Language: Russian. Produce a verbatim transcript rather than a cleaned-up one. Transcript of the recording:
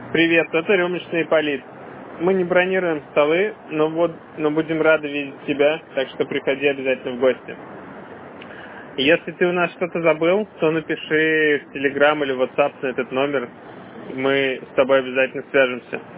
Привет, это рюмочный Ипполит. Мы не бронируем столы, но, вот, но будем рады видеть тебя, так что приходи обязательно в гости. Если ты у нас что-то забыл, то напиши в Telegram или WhatsApp на этот номер, мы с тобой обязательно свяжемся.